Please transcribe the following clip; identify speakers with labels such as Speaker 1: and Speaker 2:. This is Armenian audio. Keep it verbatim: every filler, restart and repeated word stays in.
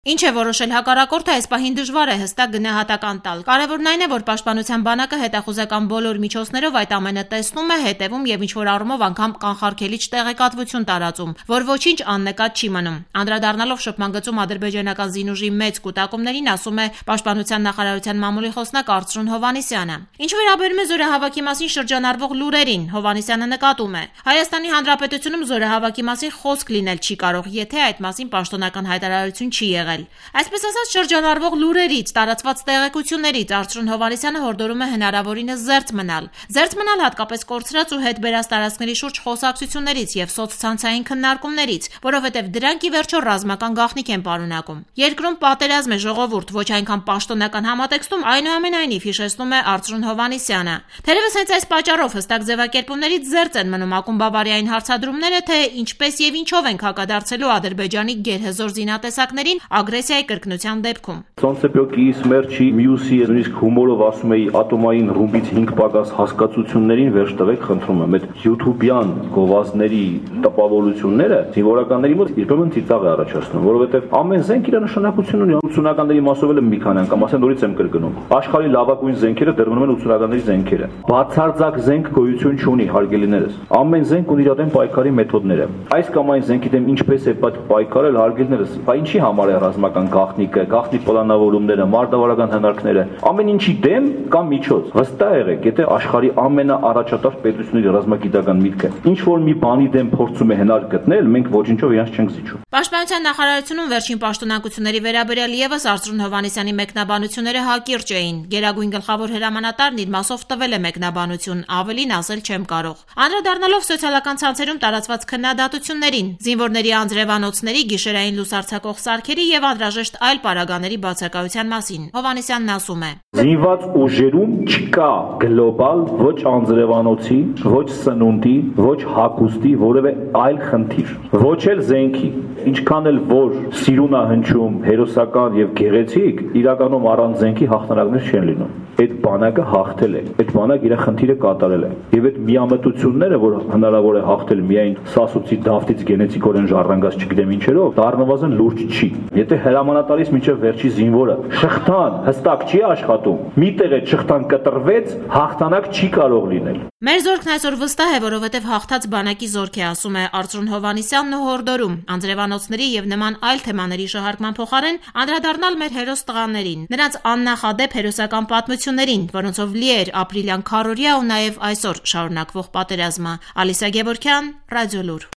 Speaker 1: Ինչ է որոշել հակառակորդը, այս պահին դժվար է հստակ գնահատական տալ։ Կարևորն այն է, որ Պաշտպանության բանակը հետախուզական բոլոր միջոցներով այդ ամենը տեսնում է, հետևում եւ ինչ-որ առումով անգամ կանխարգելիչ տեղեկատվություն տարածում, որ ոչինչ աննկատ չի մնում։ Անդրադառնալով շփման գծում ադրբեջանական զինուժի մեծ կուտակումներին, ասում է Պաշտպանության նախարարության մամուլի խոսնակ Արծրուն Հովհաննիսյանը։ Ինչ վերաբերում է զորահավաքի մասին շրջանառվող լուրերին, Հովհաննիսյանը նկատում է. Հայաստանի Հանրապետությունում զորահավաքի մասին խոսք լինել չի կարող, եթե այդ մասին պաշտոնական հայտարարություն չի եղել։ Այսպես ասած, շրջանառվող լուրերից, տարածված տեղեկություններից Արծրուն Հովհաննիսյանը հորդորում է հնարավորինս զերծ մնալ։ Զերծ մնալ հատկապես կորցրած ու հետ բերած տարածքների շուրջ խոսակցություններից եւ սոցցանցային քննարկումներից, որովհետեւ դրանք ի վերջո ռազմական գաղտնիք են պարունակում։ Երկրում պատերազմ է, ժողովուրդ, ոչ այնքան պաշտոնական համատեքստում, այնուամենայնիվ հիշեցնում է Արծրուն Հովհաննիսյանը։ Թերևս հենց այս պատճառով հստակ ձևակերպումներից զերծ են մնում ակումբավարիային հարցադրումները, թե ինչպես եւ ինչով ենք հակադարձելու Ադրբեջանի գերհզոր զինատեսակներին ագրեսիայի կրկնության դեպքում։
Speaker 2: Սոնցեպյոկի, Սմերչի, Մյուսի, նույնիսկ հումորով ասում էի ատոմային ռումբից հինգ պակաս հասկացություններին վերջ տվեք, խնդրում եմ, այդ յութուբյան գովազդների տպավորությունները զինվորականների մոտ երբեմն ծիծաղ է առաջացնում, որովհետև ամեն զենք իր նշանակություն ունի, ութսունականների մասով էլ մի քանի անգամ, ասեն նորից եմ կրկնում։ Աշխարհի լավագույն զենքերը դեռ մնում են ութսունականների զենքերը։ Բացարձակ զենք գոյություն չունի, հարգելիներս։ Ամեն զենք ունի իր դեմ պայքարի մեթոդները։ Այս կամ այն զենքի դեմ ինչպես է պայքարել, հարգելիներս, բա ինչի համար է ռազմական գաղտնիքը, գաղտնի պլանավորումները, մարտավարական հնարքները, ամեն ինչի դեմ կամ միջոց։ Վստահ եղեք, եթե աշխարհի ամենաառաջատար պետությունների ռազմագիտական միտքը ինչ որ մի բանի դեմ փորձում է հնար գտնել, մենք ոչինչով իրանց չենք զիջում։
Speaker 1: Պաշտպանության նախարարությունում վերջին պաշտոնակությունների վերաբերյալ եւս Արծրուն Հովհաննիսյանի մեկնաբանությունները հակիրճ էին։ Գերագույն գլխավոր հրամանատարն իր մասով տվել է մեկնաբանություն, ավելին ասել չեմ կարող։ Անդրադառնալով սոցիալական ցանցերում տարածված քննադատություններին, զինվորների անձրևանոցների, գիշերային լուսարձակող սարքերի եւ անհրաժեշտ այլ պարագաների բացակայության մասին, Հովհաննիսյանն ասում է.
Speaker 2: Զինված ուժերում չկա գլոբալ ոչ անձրևանոցի, ոչ սնունդի, ոչ հագուստի որևէ այլ խնդիր, ոչ էլ զենքի։ Ինչքան էլ որ սիրուն է հնչում, հերոսական եւ գեղեցիկ, իրականում առանց զենքի հաղթանակներ չեն լինում։ Այդ բանակը հաղթել է, այդ բանակը իր խնդիրը կատարել է։ Եվ այդ միամտությունները, որ հնարավոր է հաղթել միայն սասուցի դավթից գենետիկորեն ժառանգած չգիտեմ ինչերով, դառնվազն լուրջ չի։ Եթե հրամանատարից մինչև վերջի զինվորը շղթան հստակ չի աշխատում, մի տեղ է շղթան կտրվեց, հաղթանակ չի կարող լինել։
Speaker 1: Մեր զորքն այսօր վստահ է, որովհետև հաղթած բանակի զորք է, ասում է Արծրուն Հովհաննիսյանն ու հորդորում անձրևանոցների եւ նման այլ թեմաների շահարկման փոխարեն անդրադառնալ մեր հերոս տղաներին, նրանց աննախադեպ հերոսական պատմություններին, որոնցով լի էր ապրիլյան քարոզիա ու նաեւ այսօր շարունակվող պատերազմը։ Ալիսա Գևորգյան, Ռադիոլուր։